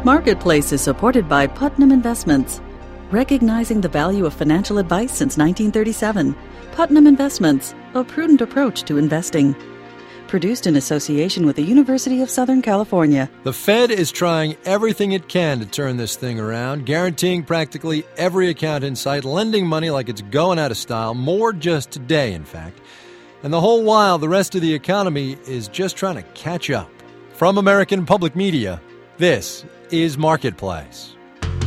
Marketplace is supported by Putnam Investments. Recognizing the value of financial advice since 1937, Putnam Investments, a prudent approach to investing. Produced in association with the University of Southern California. The Fed is trying everything it can to turn this thing around, guaranteeing practically every account in sight, lending money like it's going out of style, more just today, in fact. And the whole while, the rest of the economy is just trying to catch up. From American Public Media, this is Marketplace.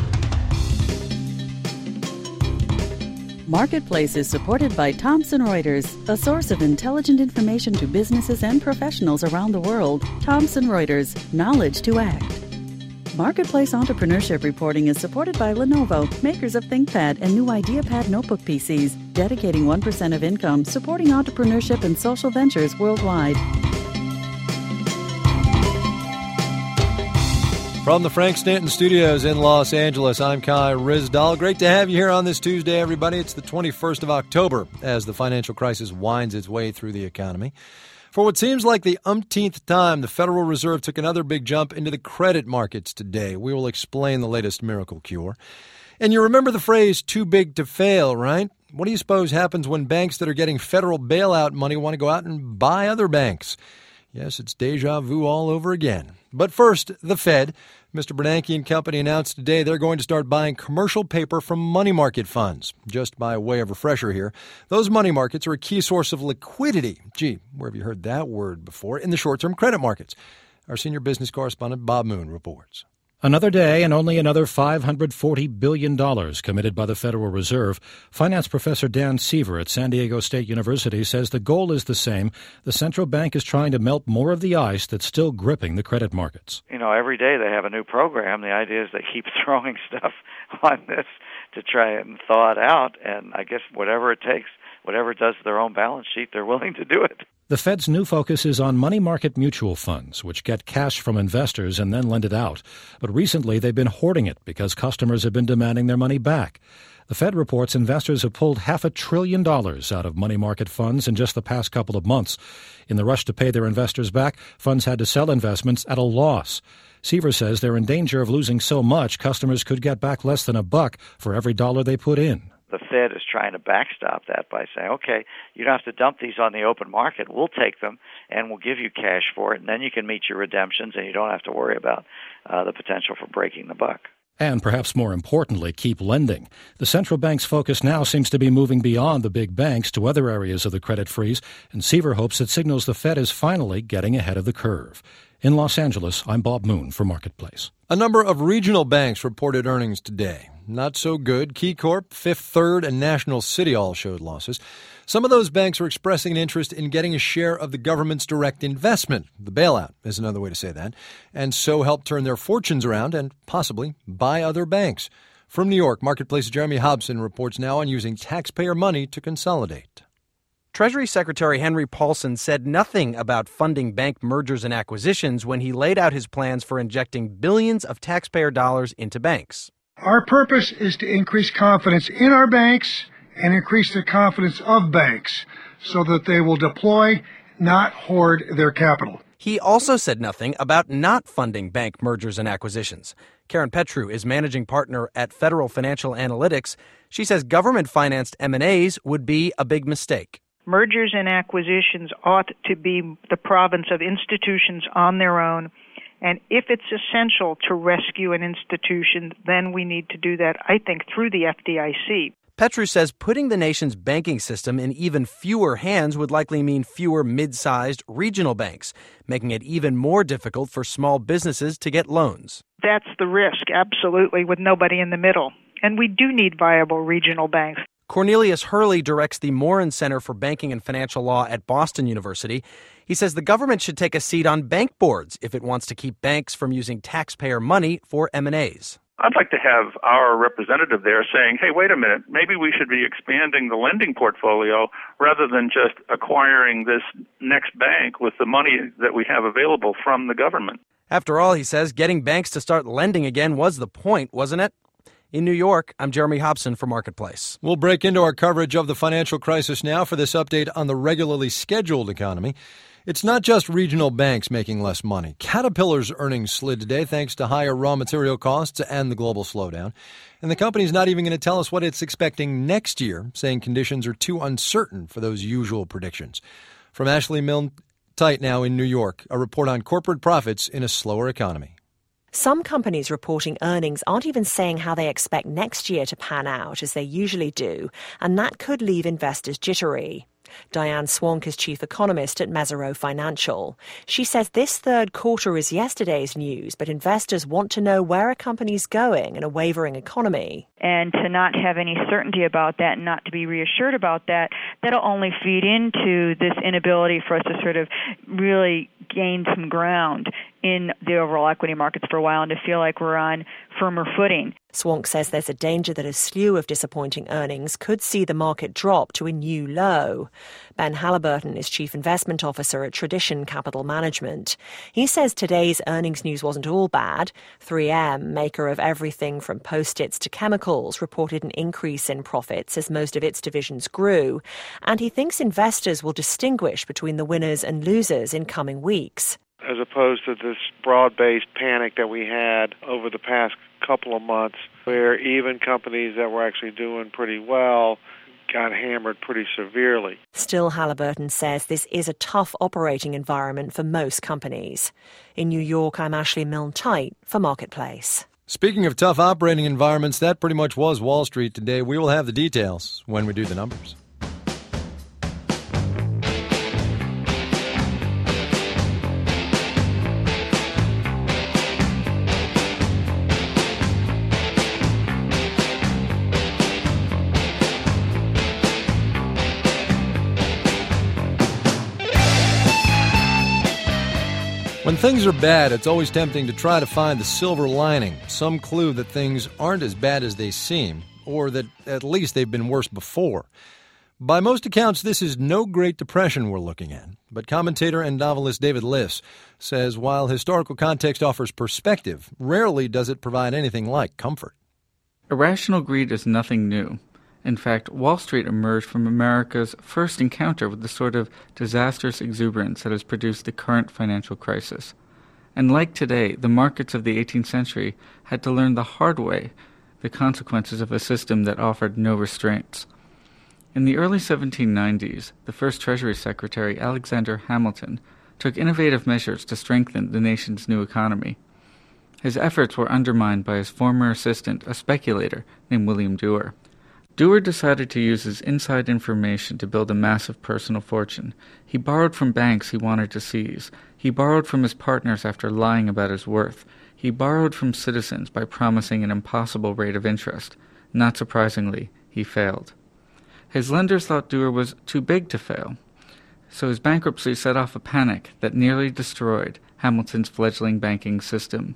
Marketplace is supported by Thomson Reuters, a source of intelligent information to businesses and professionals around the world. Thomson Reuters, knowledge to act. Marketplace entrepreneurship reporting is supported by Lenovo, makers of ThinkPad and new IdeaPad notebook PCs, dedicating 1% of income, supporting entrepreneurship and social ventures worldwide. From the Frank Stanton Studios in Los Angeles, I'm Kai Ryssdal. Great to have you here on this Tuesday, everybody. It's the 21st of October as the financial crisis winds its way through the economy. For what seems like the umpteenth time, the Federal Reserve took another big jump into the credit markets today. We will explain the latest miracle cure. And you remember the phrase, too big to fail, right? What do you suppose happens when banks that are getting federal bailout money want to go out and buy other banks? Yes, it's deja vu all over again. But first, the Fed. Mr. Bernanke and company announced today they're going to start buying commercial paper from money market funds. Just by way of refresher here, those money markets are a key source of liquidity. Gee, where have you heard that word before? In the short-term credit markets. Our senior business correspondent Bob Moon reports. Another day and only another $540 billion committed by the Federal Reserve. Finance professor Dan Seaver at San Diego State University says the goal is the same. The central bank is trying to melt more of the ice that's still gripping the credit markets. You know, every day they have a new program. The idea is they keep throwing stuff on this to try and thaw it out. And I guess whatever it takes, whatever it does to their own balance sheet, they're willing to do it. The Fed's new focus is on money market mutual funds, which get cash from investors and then lend it out. But recently, they've been hoarding it because customers have been demanding their money back. The Fed reports investors have pulled $500 billion out of money market funds in just the past couple of months. In the rush to pay their investors back, funds had to sell investments at a loss. Seaver says they're in danger of losing so much customers could get back less than $1 for every dollar they put in. The Fed is trying to backstop that by saying, okay, you don't have to dump these on the open market. We'll take them and we'll give you cash for it, and then you can meet your redemptions and you don't have to worry about the potential for breaking the buck. And perhaps more importantly, keep lending. The central bank's focus now seems to be moving beyond the big banks to other areas of the credit freeze, and Seaver hopes it signals the Fed is finally getting ahead of the curve. In Los Angeles, I'm Bob Moon for Marketplace. A number of regional banks reported earnings today. Not so good. KeyCorp, Fifth Third, and National City all showed losses. Some of those banks are expressing an interest in getting a share of the government's direct investment. The bailout is another way to say that. And so help turn their fortunes around and possibly buy other banks. From New York, Marketplace's Jeremy Hobson reports now on using taxpayer money to consolidate. Treasury Secretary Henry Paulson said nothing about funding bank mergers and acquisitions when he laid out his plans for injecting billions of taxpayer dollars into banks. Our purpose is to increase confidence in our banks and increase the confidence of banks so that they will deploy, not hoard their capital. He also said nothing about not funding bank mergers and acquisitions. Karen Petru is managing partner at Federal Financial Analytics. She says government-financed M&As would be a big mistake. Mergers and acquisitions ought to be the province of institutions on their own. And if it's essential to rescue an institution, then we need to do that, I think, through the FDIC. Petru says putting the nation's banking system in even fewer hands would likely mean fewer mid-sized regional banks, making it even more difficult for small businesses to get loans. That's the risk, absolutely, with nobody in the middle. And we do need viable regional banks. Cornelius Hurley directs the Morin Center for Banking and Financial Law at Boston University. He says the government should take a seat on bank boards if it wants to keep banks from using taxpayer money for M&As. I'd like to have our representative there saying, hey, wait a minute, maybe we should be expanding the lending portfolio rather than just acquiring this next bank with the money that we have available from the government. After all, he says, getting banks to start lending again was the point, wasn't it? In New York, I'm Jeremy Hobson for Marketplace. We'll break into our coverage of the financial crisis now for this update on the regularly scheduled economy. It's not just regional banks making less money. Caterpillar's earnings slid today thanks to higher raw material costs and the global slowdown. And the company's not even going to tell us what it's expecting next year, saying conditions are too uncertain for those usual predictions. From Ashley Milne-Tite now in New York, a report on corporate profits in a slower economy. Some companies reporting earnings aren't even saying how they expect next year to pan out, as they usually do, and that could leave investors jittery. Diane Swank is chief economist at Mesirow Financial. She says this third quarter is yesterday's news, but investors want to know where a company's going in a wavering economy. And to not have any certainty about that and not to be reassured about that, that'll only feed into this inability for us to sort of really gain some ground in the overall equity markets for a while and to feel like we're on firmer footing. Swank says there's a danger that a slew of disappointing earnings could see the market drop to a new low. Ben Halliburton is Chief Investment Officer at Tradition Capital Management. He says today's earnings news wasn't all bad. 3M, maker of everything from Post-its to chemicals, reported an increase in profits as most of its divisions grew. And he thinks investors will distinguish between the winners and losers in coming weeks. As opposed to this broad-based panic that we had over the past couple of months, where even companies that were actually doing pretty well got hammered pretty severely. Still, Halliburton says this is a tough operating environment for most companies. In New York, I'm Ashley Milne-Tite for Marketplace. Speaking of tough operating environments, that pretty much was Wall Street today. We will have the details when we do the numbers. When things are bad, it's always tempting to try to find the silver lining, some clue that things aren't as bad as they seem, or that at least they've been worse before. By most accounts, this is no Great Depression we're looking at, but commentator and novelist David Liss says while historical context offers perspective, rarely does it provide anything like comfort. Irrational greed is nothing new. In fact, Wall Street emerged from America's first encounter with the sort of disastrous exuberance that has produced the current financial crisis. And like today, the markets of the 18th century had to learn the hard way the consequences of a system that offered no restraints. In the early 1790s, the first Treasury Secretary, Alexander Hamilton, took innovative measures to strengthen the nation's new economy. His efforts were undermined by his former assistant, a speculator named William Duer. Duer decided to use his inside information to build a massive personal fortune. He borrowed from banks he wanted to seize. He borrowed from his partners after lying about his worth. He borrowed from citizens by promising an impossible rate of interest. Not surprisingly, he failed. His lenders thought Duer was too big to fail, so his bankruptcy set off a panic that nearly destroyed Hamilton's fledgling banking system.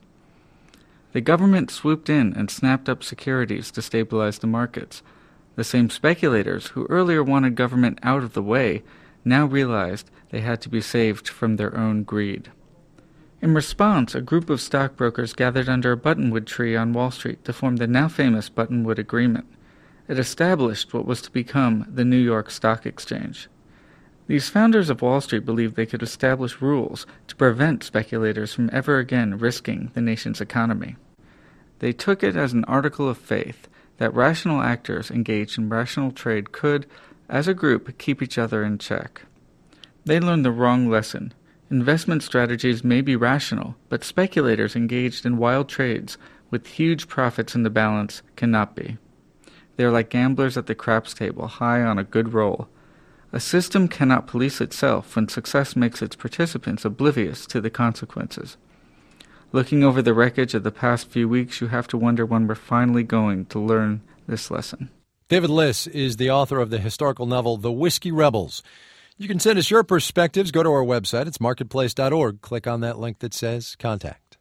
The government swooped in and snapped up securities to stabilize the markets. The same speculators who earlier wanted government out of the way now realized they had to be saved from their own greed. In response, a group of stockbrokers gathered under a buttonwood tree on Wall Street to form the now famous Buttonwood Agreement. It established what was to become the New York Stock Exchange. These founders of Wall Street believed they could establish rules to prevent speculators from ever again risking the nation's economy. They took it as an article of faith that rational actors engaged in rational trade could, as a group, keep each other in check. They learned the wrong lesson. Investment strategies may be rational, but speculators engaged in wild trades with huge profits in the balance cannot be. They are like gamblers at the craps table, high on a good roll. A system cannot police itself when success makes its participants oblivious to the consequences. Looking over the wreckage of the past few weeks, you have to wonder when we're finally going to learn this lesson. David Liss is the author of the historical novel The Whiskey Rebels. You can send us your perspectives. Go to our website. It's marketplace.org. Click on that link that says Contact.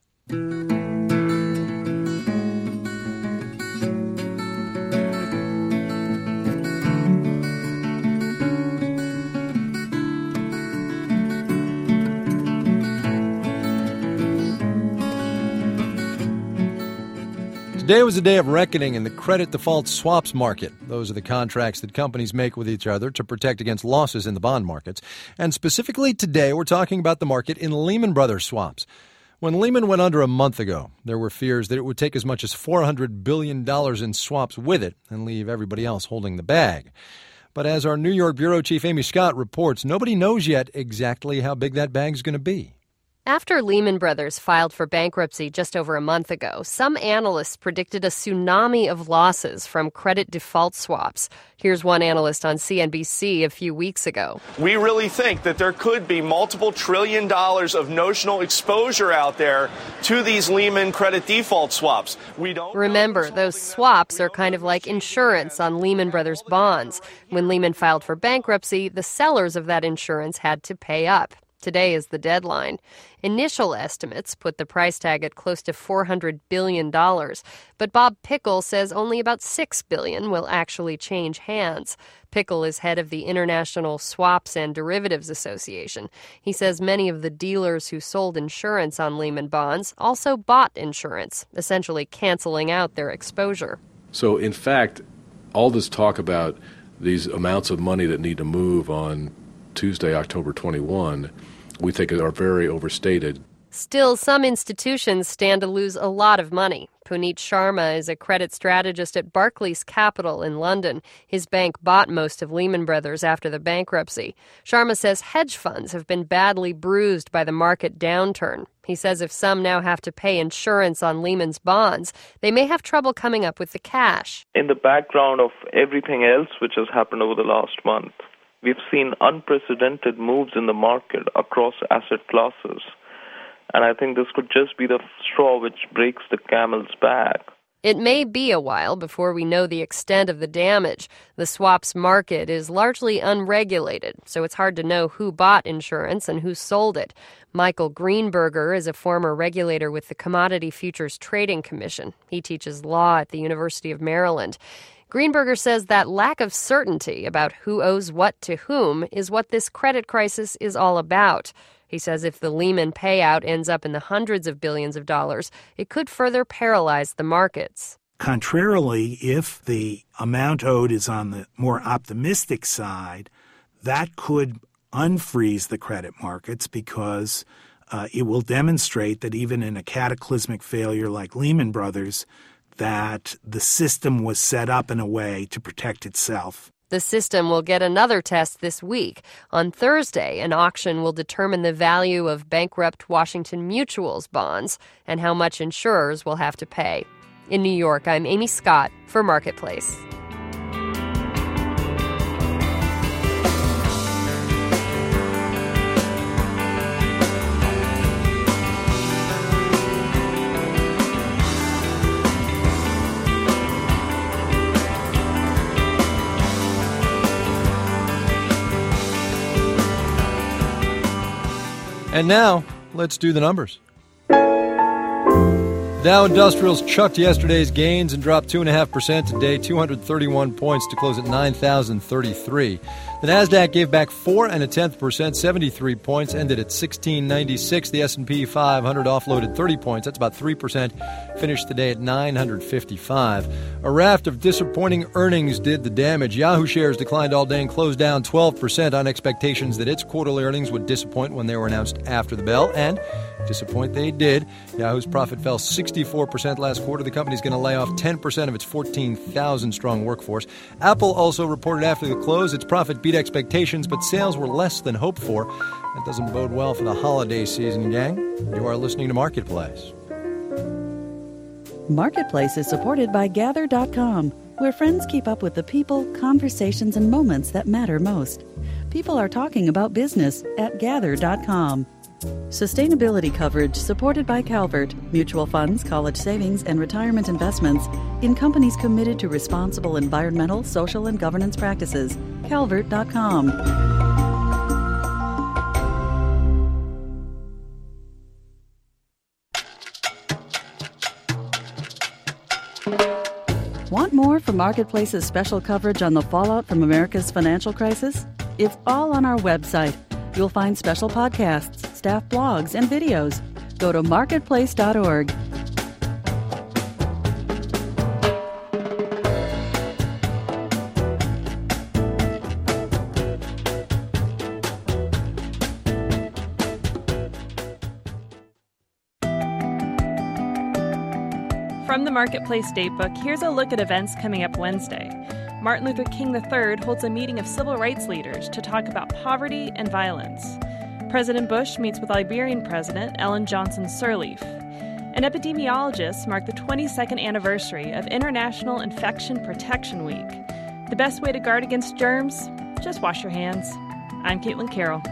Today was a day of reckoning in the credit default swaps market. Those are the contracts that companies make with each other to protect against losses in the bond markets. And specifically today, we're talking about the market in Lehman Brothers swaps. When Lehman went under a month ago, there were fears that it would take as much as $400 billion in swaps with it and leave everybody else holding the bag. But as our New York bureau chief Amy Scott reports, nobody knows yet exactly how big that bag's going to be. After Lehman Brothers filed for bankruptcy just over a month ago, some analysts predicted a tsunami of losses from credit default swaps. Here's one analyst on CNBC a few weeks ago. We really think that there could be multiple $1 trillion of notional exposure out there to these Lehman credit default swaps. Remember, those swaps are kind of like insurance on Lehman Brothers bonds. When Lehman filed for bankruptcy, the sellers of that insurance had to pay up. Today is the deadline. Initial estimates put the price tag at close to $400 billion. But Bob Pickle says only about $6 billion will actually change hands. Pickle is head of the International Swaps and Derivatives Association. He says many of the dealers who sold insurance on Lehman bonds also bought insurance, essentially canceling out their exposure. So, in fact, all this talk about these amounts of money that need to move on Tuesday, October 21, we think are very overstated. Still, some institutions stand to lose a lot of money. Puneet Sharma is a credit strategist at Barclays Capital in London. His bank bought most of Lehman Brothers after the bankruptcy. Sharma says hedge funds have been badly bruised by the market downturn. He says if some now have to pay insurance on Lehman's bonds, they may have trouble coming up with the cash. In the background of everything else which has happened over the last month, we've seen unprecedented moves in the market across asset classes. And I think this could just be the straw which breaks the camel's back. It may be a while before we know the extent of the damage. The swaps market is largely unregulated, so it's hard to know who bought insurance and who sold it. Michael Greenberger is a former regulator with the Commodity Futures Trading Commission. He teaches law at the University of Maryland. Greenberger says that lack of certainty about who owes what to whom is what this credit crisis is all about. He says if the Lehman payout ends up in the hundreds of billions of dollars, it could further paralyze the markets. Contrarily, if the amount owed is on the more optimistic side, that could unfreeze the credit markets because it will demonstrate that even in a cataclysmic failure like Lehman Brothers, that the system was set up in a way to protect itself. The system will get another test this week. On Thursday, an auction will determine the value of bankrupt Washington Mutual's bonds and how much insurers will have to pay. In New York, I'm Amy Scott for Marketplace. And now, let's do the numbers. Dow Industrials chucked yesterday's gains and dropped 2.5% today, 231 points to close at 9,033. The Nasdaq gave back 4.1%, 73 points, ended at 1696. The S&P 500 offloaded 30 points. That's about 3%. Finished today at 955. A raft of disappointing earnings did the damage. Yahoo shares declined all day and closed down 12% on expectations that its quarterly earnings would disappoint when they were announced after the bell, and disappoint they did. Yahoo's profit fell 64% last quarter. The company's going to lay off 10% of its 14,000-strong workforce. Apple also reported after the close its profit beat expectations, but sales were less than hoped for. That doesn't bode well for the holiday season, gang. You are listening to Marketplace. Marketplace is supported by Gather.com, where friends keep up with the people, conversations, and moments that matter most. People are talking about business at Gather.com. Sustainability coverage supported by Calvert, mutual funds, college savings, and retirement investments in companies committed to responsible environmental, social, and governance practices. Calvert.com. Want more from Marketplace's special coverage on the fallout from America's financial crisis? It's all on our website. You'll find special podcasts, staff blogs, and videos. Go to marketplace.org. From the Marketplace Datebook, here's a look at events coming up Wednesday. Martin Luther King III holds a meeting of civil rights leaders to talk about poverty and violence. President Bush meets with Liberian President Ellen Johnson Sirleaf. And epidemiologists mark the 22nd anniversary of International Infection Protection Week. The best way to guard against germs? Just wash your hands. I'm Caitlin Carroll.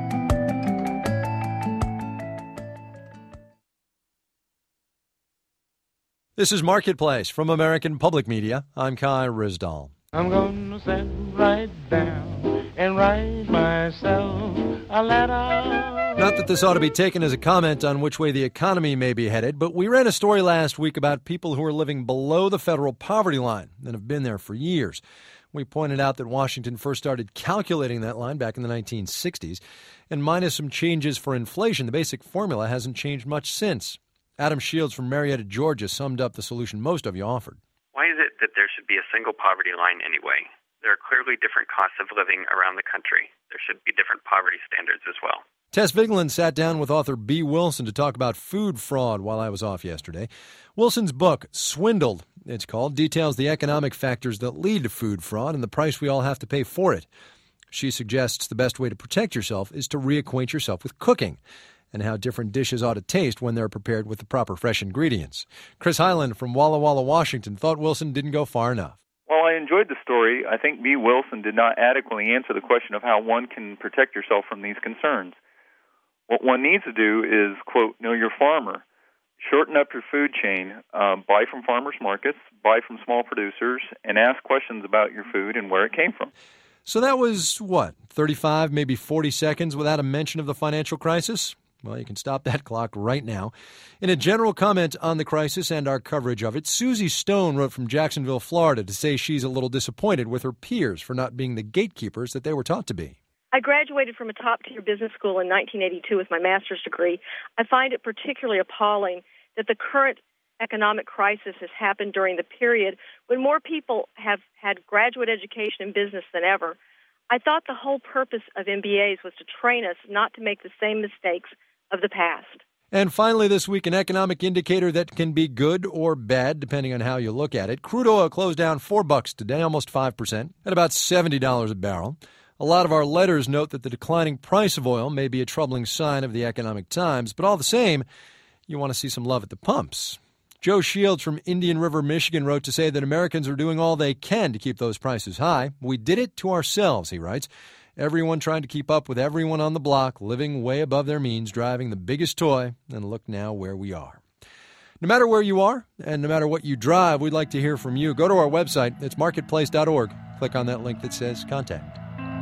This is Marketplace from American Public Media. I'm Kai Rizdal. I'm gonna sit right down and write myself a letter. Not that this ought to be taken as a comment on which way the economy may be headed, but we ran a story last week about people who are living below the federal poverty line and have been there for years. We pointed out that Washington first started calculating that line back in the 1960s, and minus some changes for inflation, the basic formula hasn't changed much since. Adam Shields from Marietta, Georgia, summed up the solution most of you offered. Why is it that there should be a single poverty line anyway? There are clearly different costs of living around the country. There should be different poverty standards as well. Tess Vigeland sat down with author Bea Wilson to talk about food fraud while I was off yesterday. Wilson's book, Swindled, it's called, details the economic factors that lead to food fraud and the price we all have to pay for it. She suggests the best way to protect yourself is to reacquaint yourself with cooking and how different dishes ought to taste when they're prepared with the proper fresh ingredients. Chris Hyland from Walla Walla, Washington, thought Wilson didn't go far enough. While I enjoyed the story, I think Bea Wilson did not adequately answer the question of how one can protect yourself from these concerns. What one needs to do is, quote, know your farmer. Shorten up your food chain, buy from farmers markets, buy from small producers, and ask questions about your food and where it came from. So that was, 35, maybe 40 seconds without a mention of the financial crisis? Well, you can stop that clock right now. In a general comment on the crisis and our coverage of it, Susie Stone wrote from Jacksonville, Florida, to say she's a little disappointed with her peers for not being the gatekeepers that they were taught to be. I graduated from a top-tier business school in 1982 with my master's degree. I find it particularly appalling that the current economic crisis has happened during the period when more people have had graduate education in business than ever. I thought the whole purpose of MBAs was to train us not to make the same mistakes of the past. And finally this week, an economic indicator that can be good or bad, depending on how you look at it. Crude oil closed down $4 today, almost 5%, at about $70 a barrel. A lot of our letters note that the declining price of oil may be a troubling sign of the economic times, but all the same, you want to see some love at the pumps. Joe Shields from Indian River, Michigan, wrote to say that Americans are doing all they can to keep those prices high. We did it to ourselves, he writes. Everyone trying to keep up with everyone on the block, living way above their means, driving the biggest toy, and look now where we are. No matter where you are, and no matter what you drive, we'd like to hear from you. Go to our website. It's marketplace.org. Click on that link that says Contact.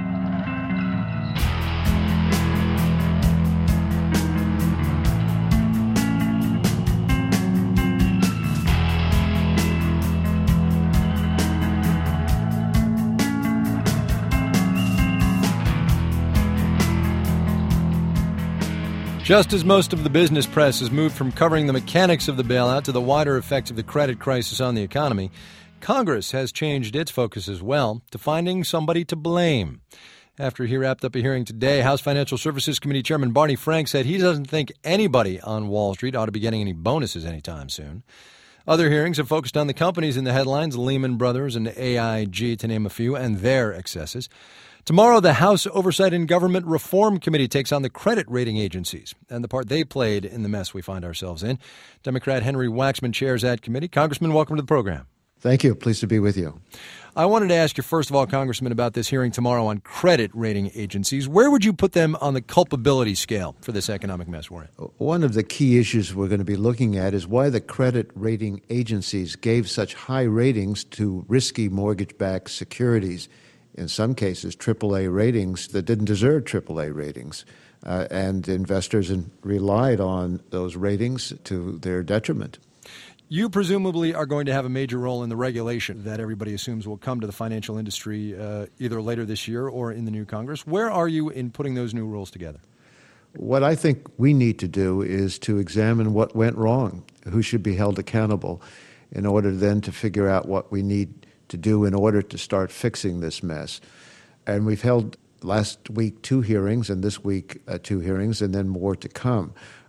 Just as most of the business press has moved from covering the mechanics of the bailout to the wider effects of the credit crisis on the economy, Congress has changed its focus as well to finding somebody to blame. After he wrapped up a hearing today, House Financial Services Committee Chairman Barney Frank said he doesn't think anybody on Wall Street ought to be getting any bonuses anytime soon. Other hearings have focused on the companies in the headlines, Lehman Brothers and AIG, to name a few, and their excesses. Tomorrow, the House Oversight and Government Reform Committee takes on the credit rating agencies and the part they played in the mess we find ourselves in. Democrat Henry Waxman chairs that committee. Congressman, welcome to the program. Thank you. Pleased to be with you. I wanted to ask you, first of all, Congressman, about this hearing tomorrow on credit rating agencies. Where would you put them on the culpability scale for this economic mess we're in? One of the key issues we're going to be looking at is why the credit rating agencies gave such high ratings to risky mortgage-backed securities. In some cases, AAA ratings that didn't deserve AAA ratings. And investors relied on those ratings to their detriment. You presumably are going to have a major role in the regulation that everybody assumes will come to the financial industry either later this year or in the new Congress. Where are you in putting those new rules together? What I think we need to do is to examine what went wrong, who should be held accountable, in order then to figure out what we need to do in order to start fixing this mess. And we've held last week 2 hearings and this week 2 hearings and then more to come.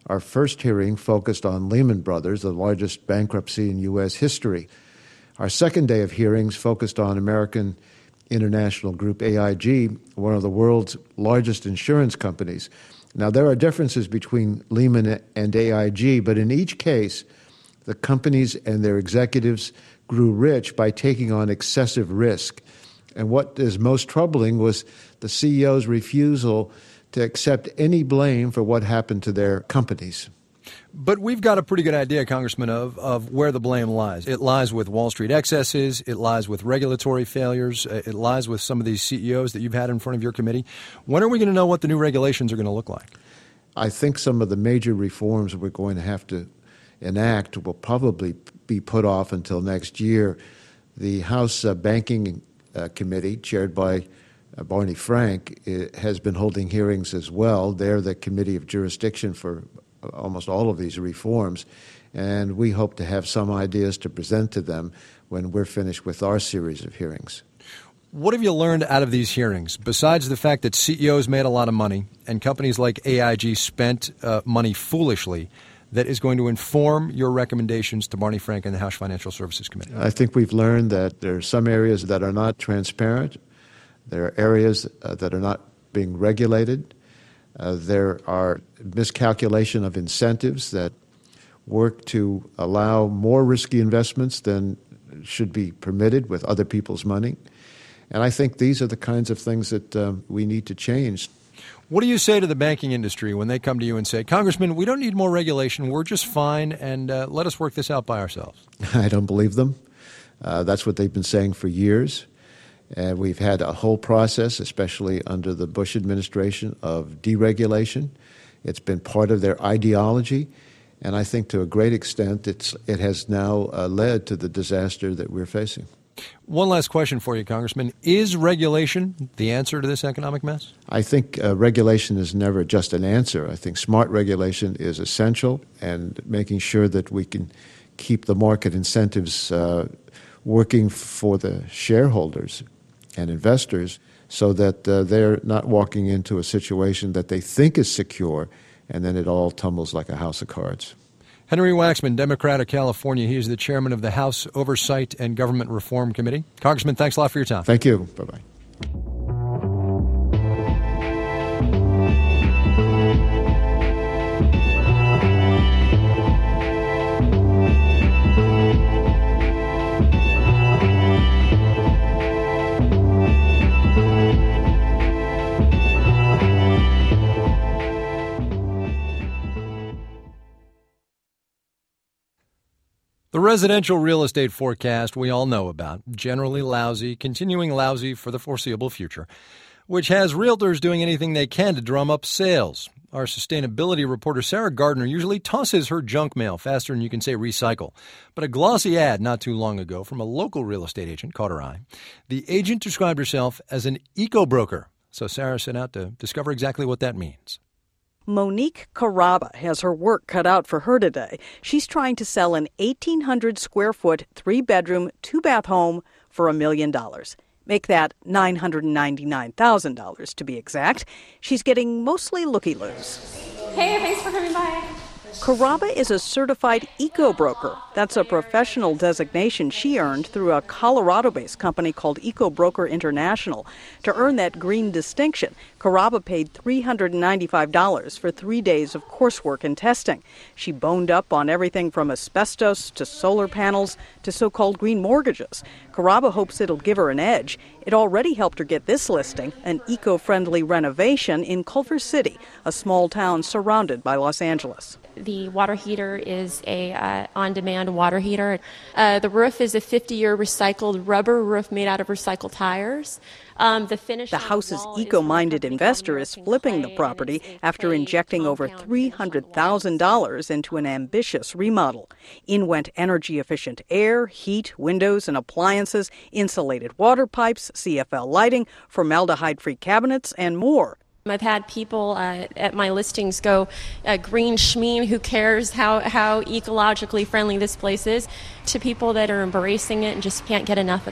Our first hearing focused on Lehman Brothers, the largest bankruptcy in U.S. history. Our second day of hearings focused on American International Group, AIG, one of the world's largest insurance companies. Now, there are differences between Lehman and AIG, but in each case, the companies and their executives grew rich by taking on excessive risk. And what is most troubling was the CEO's refusal to accept any blame for what happened to their companies. But we've got a pretty good idea, Congressman, of where the blame lies. It lies with Wall Street excesses. It lies with regulatory failures. It lies with some of these CEOs that you've had in front of your committee. When are we going to know what the new regulations are going to look like? I think some of the major reforms we're going to have to enact will probably be put off until next year. The House Banking Committee, chaired by Barney Frank, has been holding hearings as well. They're the committee of jurisdiction for almost all of these reforms, and we hope to have some ideas to present to them when we're finished with our series of hearings. What have you learned out of these hearings, besides the fact that CEOs made a lot of money and companies like AIG spent money foolishly, that is going to inform your recommendations to Barney Frank and the House Financial Services Committee? I think we've learned that there are some areas that are not transparent. There are areas that are not being regulated. There are miscalculation of incentives that work to allow more risky investments than should be permitted with other people's money. And I think these are the kinds of things that we need to change. What do you say to the banking industry when they come to you and say, Congressman, we don't need more regulation, we're just fine, and let us work this out by ourselves? I don't believe them. That's what they've been saying for years. And we've had a whole process, especially under the Bush administration, of deregulation. It's been part of their ideology, and I think to a great extent it has now led to the disaster that we're facing. One last question for you, Congressman. Is regulation the answer to this economic mess? I think regulation is never just an answer. I think smart regulation is essential, and making sure that we can keep the market incentives working for the shareholders and investors so that they're not walking into a situation that they think is secure and then it all tumbles like a house of cards. Henry Waxman, Democrat of California. He is the chairman of the House Oversight and Government Reform Committee. Congressman, thanks a lot for your time. Thank you. Bye-bye. The residential real estate forecast we all know about, generally lousy, continuing lousy for the foreseeable future, which has realtors doing anything they can to drum up sales. Our sustainability reporter Sarah Gardner usually tosses her junk mail faster than you can say recycle. But a glossy ad not too long ago from a local real estate agent caught her eye. The agent described herself as an eco-broker. So Sarah set out to discover exactly what that means. Monique Caraba has her work cut out for her today. She's trying to sell an 1,800-square-foot, 3-bedroom, 2-bath home for $1 million. Make that $999,000 to be exact. She's getting mostly looky-loos. Hey, thanks for coming by. Caraba is a certified eco-broker. That's a professional designation she earned through a Colorado-based company called Eco-Broker International. To earn that green distinction, Caraba paid $395 for 3 days of coursework and testing. She boned up on everything from asbestos to solar panels to so-called green mortgages. Caraba hopes it'll give her an edge. It already helped her get this listing, an eco-friendly renovation in Culver City, a small town surrounded by Los Angeles. The water heater is a on-demand water heater. The roof is a 50-year recycled rubber roof made out of recycled tires. The house's eco-minded investor is flipping the property after injecting over $300,000 into an ambitious remodel. In went energy-efficient air, heat, windows, and appliances, insulated water pipes, CFL lighting, formaldehyde-free cabinets, and more. I've had people at my listings go, green schmeen, who cares how ecologically friendly this place is, to people that are embracing it and just can't get enough of it.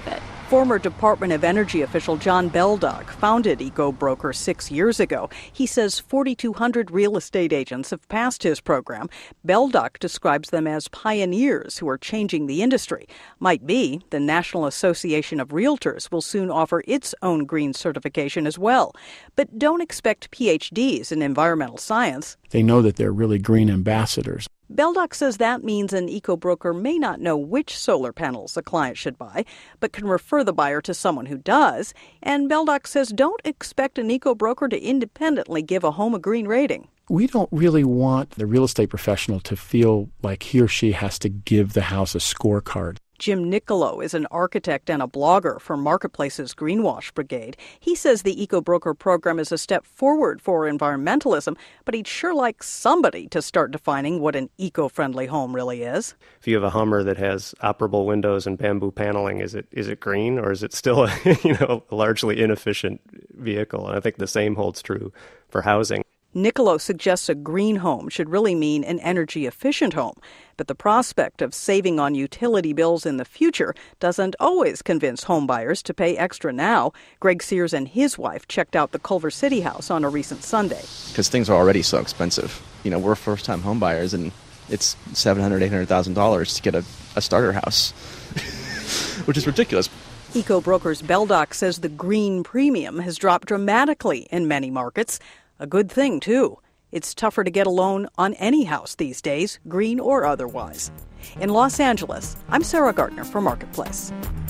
Former Department of Energy official John Beldock founded EcoBroker 6 years ago. He says 4,200 real estate agents have passed his program. Beldock describes them as pioneers who are changing the industry. Might be the National Association of Realtors will soon offer its own green certification as well. But don't expect PhDs in environmental science. They know that they're really green ambassadors. Beldock says that means an EcoBroker may not know which solar panels a client should buy, but can refer the buyer to someone who does. And Beldock says don't expect an EcoBroker to independently give a home a green rating. We don't really want the real estate professional to feel like he or she has to give the house a scorecard. Jim Nicolo is an architect and a blogger for Marketplace's Greenwash Brigade. He says the EcoBroker program is a step forward for environmentalism, but he'd sure like somebody to start defining what an eco-friendly home really is. If you have a Hummer that has operable windows and bamboo paneling, is it green, or is it still a largely inefficient vehicle? And I think the same holds true for housing. Nicolo suggests a green home should really mean an energy-efficient home, but the prospect of saving on utility bills in the future doesn't always convince homebuyers to pay extra now. Greg Sears and his wife checked out the Culver City house on a recent Sunday. Because things are already so expensive. We're first-time homebuyers, and it's $700,000, $800,000 to get a starter house, which is ridiculous. EcoBroker's Beldock says the green premium has dropped dramatically in many markets. A good thing, too. It's tougher to get a loan on any house these days, green or otherwise. In Los Angeles, I'm Sarah Gardner for Marketplace.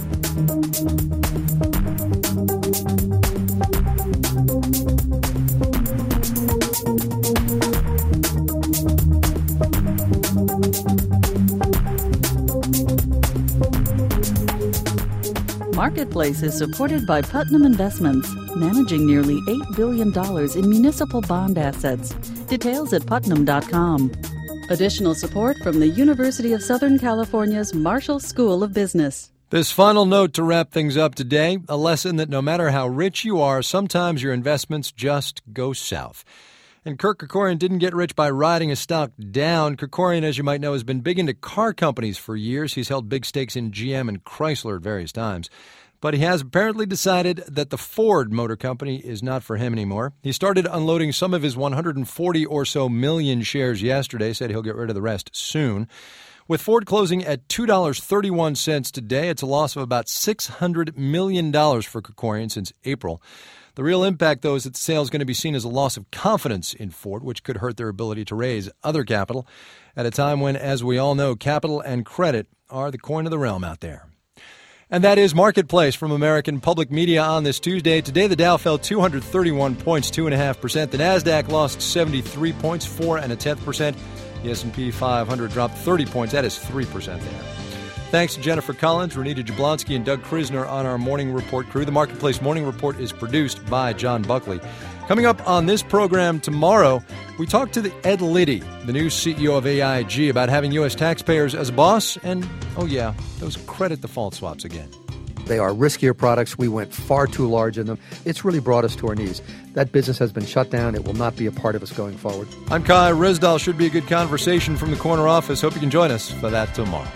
Marketplace is supported by Putnam Investments, managing nearly $8 billion in municipal bond assets. Details at putnam.com. Additional support from the University of Southern California's Marshall School of Business. This final note to wrap things up today, a lesson that no matter how rich you are, sometimes your investments just go south. And Kirk Kerkorian didn't get rich by riding a stock down. Kerkorian, as you might know, has been big into car companies for years. He's held big stakes in GM and Chrysler at various times. But he has apparently decided that the Ford Motor Company is not for him anymore. He started unloading some of his 140 or so million shares yesterday, said he'll get rid of the rest soon. With Ford closing at $2.31 today, it's a loss of about $600 million for Kerkorian since April. The real impact, though, is that the sale is going to be seen as a loss of confidence in Ford, which could hurt their ability to raise other capital at a time when, as we all know, capital and credit are the coin of the realm out there. And that is Marketplace from American Public Media on this Tuesday. Today, the Dow fell 231 points, 2.5%. The Nasdaq lost 73 points, 4.1%. The S&P 500 dropped 30 points. That is 3% there. Thanks to Jennifer Collins, Renita Jablonski, and Doug Krisner on our Morning Report crew. The Marketplace Morning Report is produced by John Buckley. Coming up on this program tomorrow, we talk to Ed Liddy, the new CEO of AIG, about having U.S. taxpayers as a boss and, oh yeah, those credit default swaps again. They are riskier products. We went far too large in them. It's really brought us to our knees. That business has been shut down. It will not be a part of us going forward. I'm Kai Risdal. Should be a good conversation from the corner office. Hope you can join us for that tomorrow.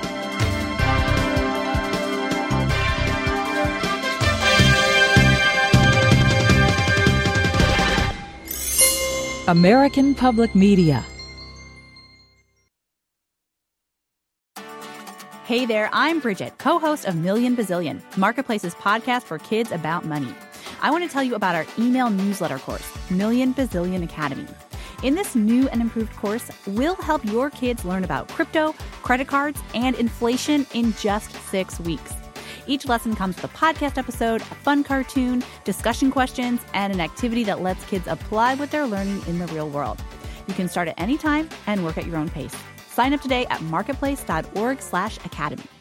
American Public Media. Hey there, I'm Bridget, co-host of Million Bazillion, Marketplace's podcast for kids about money. I want to tell you about our email newsletter course, Million Bazillion Academy. In this new and improved course, we'll help your kids learn about crypto, credit cards, and inflation in just 6 weeks. Each lesson comes with a podcast episode, a fun cartoon, discussion questions, and an activity that lets kids apply what they're learning in the real world. You can start at any time and work at your own pace. Sign up today at marketplace.org/academy.